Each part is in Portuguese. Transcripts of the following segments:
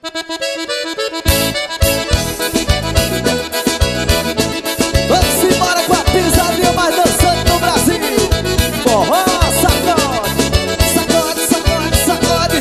Vamos embora com a pisadinha mais dançante no Brasil. Forró, sacode, sacode, sacode, sacode.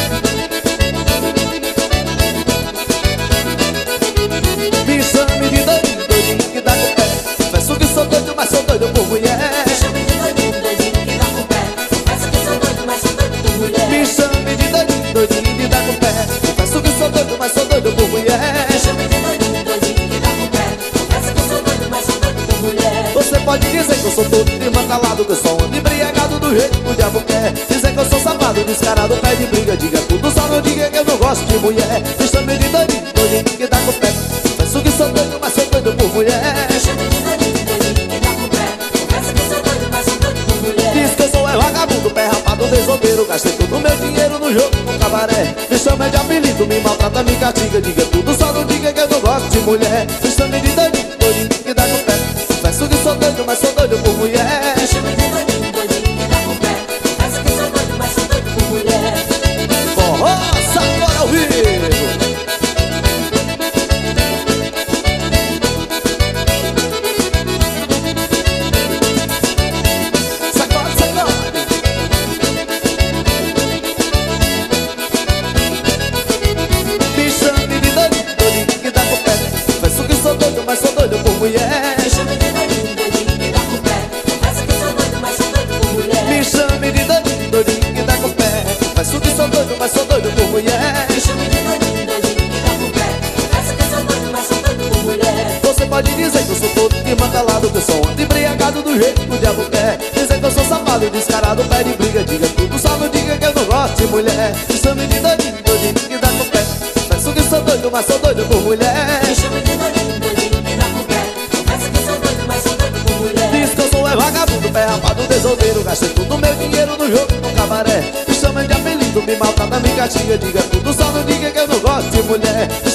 Me chame de doidinho, doidinho que dá com pé. Confesso que sou doido, mas sou doido por mulher. Me chame de doidinho, doidinho que dá com pé. Confesso que sou doido, mas sou doido por mulher. Me chame de doidinho, doidinho que dá com pé. Confesso que sou doido, mas sou doido por mulher. Me chame de doidinho, doidinho que dá com pé. Confesso que sou doido, mas sou doido por mulher. Você pode dizer que eu sou todo de mancalado, que eu sou um embriagado do jeito que o diabo quer. Dizer que eu sou safado, descarado, pé de briga. Diga tudo, só não diga que eu não gosto de mulher. Me chame de doidinho, doidinho que dá com pé. Confesso que sou doido, mas sou doido por mulher. Me chame de doidinho, doidinho que dá com pé. Confesso que sou doido, mas sou doido por mulher. Diz que eu sou vagabundo, pé rapado, desobeiro. Gastei todo meu dinheiro no jogo, no cabaré. Me chama de apelido, me maltrata, me castiga. Diga tudo, só não diga que eu não gosto de mulher. Me chame de doidinho, doidinho que dá com pé. Confesso que sou doido, mas sou doido por mulher. Me chame de doidinho, doidinho que dá com pé. Confesso que sou doido, mas sou doido por mulher. Forró, sacode ao vivo. Sacode, sacode. Me chame de doidinho, doidinho que dá com pé. Confesso que sou doido, mas sou doido por mulher. Me chame de doidinho, doidinho que dá com pé. Confesso que sou doido, mas sou doido por mulher. Me chame de doidinho, doidinho que dá com pé. Confesso que sou doido, mas sou doido por mulher. Me chame de doidinho, doidinho que dá com pé. Confesso que sou doido, mas sou doido por mulher. Você pode dizer que eu sou todo de mancalado, que eu sou um embriagado do jeito que o diabo quer. Dizer que eu sou safado, descarado, pé de briga. Diga tudo, só não diga que eu não gosto de mulher. Me chame de doidinho, doidinho que dá com pé. Confesso que sou doido, mas sou doido por mulher. Me chame de doidinho, doidinho que dá com pé. Confesso que sou doido, mas sou doido por mulher. Diz que eu sou vagabundo, pé rapado, desobeiro. Gastei todo meu dinheiro no jogo, no cabaré. Me chama de apelido, me maltrata, me castiga. Diga tudo, só não diga que eu não gosto de mulher.